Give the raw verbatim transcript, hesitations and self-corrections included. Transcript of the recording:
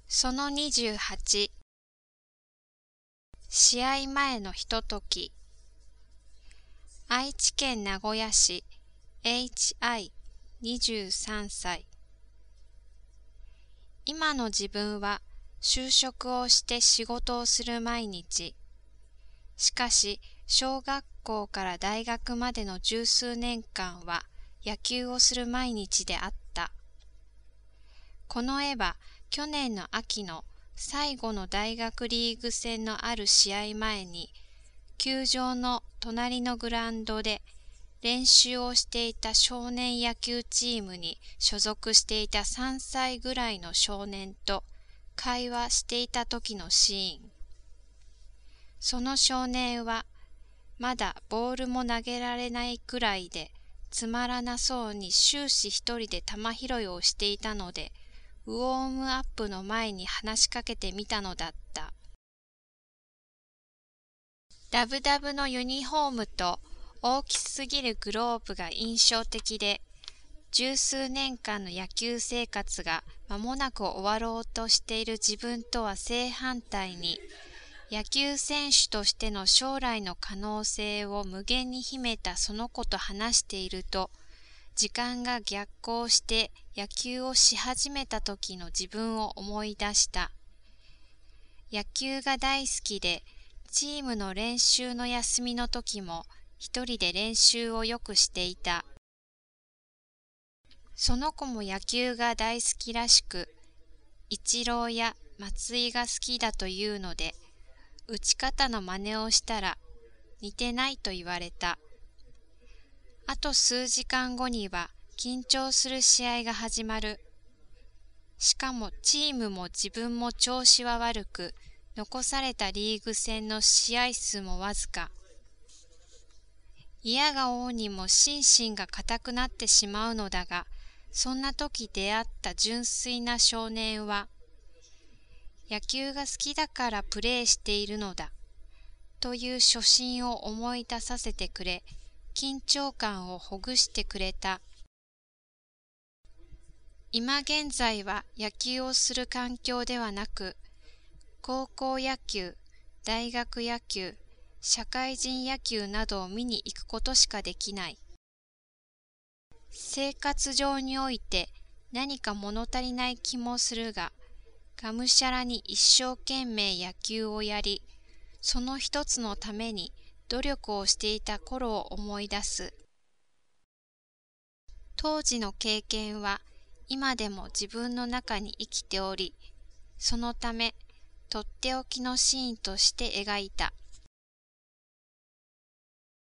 そのにじゅうはち、試合前のひととき。愛知県名古屋市 エイチアイにじゅうさんさい。今の自分は就職をして仕事をする毎日。しかし小学校から大学までの十数年間は野球をする毎日であった。この絵は去年の秋の最後の大学リーグ戦のある試合前に球場の隣のグラウンドで練習をしていた少年野球チームに所属していたさんさいぐらいの少年と会話していた時のシーン。その少年はまだボールも投げられないくらいでつまらなそうに終始一人で球拾いをしていたので、ウォームアップの前に話しかけてみたのだった。ダブダブのユニフォームと大きすぎるグローブが印象的で、十数年間の野球生活が間もなく終わろうとしている自分とは正反対に、野球選手としての将来の可能性を無限に秘めたその子と話していると、時間が逆行して野球をし始めた時の自分を思い出した。野球が大好きで、チームの練習の休みの時も一人で練習をよくしていた。その子も野球が大好きらしく、イチローや松井が好きだというので、打ち方の真似をしたら似てないと言われた。あと数時間後には緊張する試合が始まる。しかもチームも自分も調子は悪く、残されたリーグ戦の試合数もわずか。嫌がおうにも心身が硬くなってしまうのだが、そんな時出会った純粋な少年は、野球が好きだからプレーしているのだ、という初心を思い出させてくれ、緊張感をほぐしてくれた。今現在は野球をする環境ではなく、高校野球、大学野球、社会人野球などを見に行くことしかできない。生活上において何か物足りない気もするが、がむしゃらに一生懸命野球をやり、その一つのために努力をしていた頃を思い出す。当時の経験は今でも自分の中に生きており、そのためとっておきのシーンとして描いた。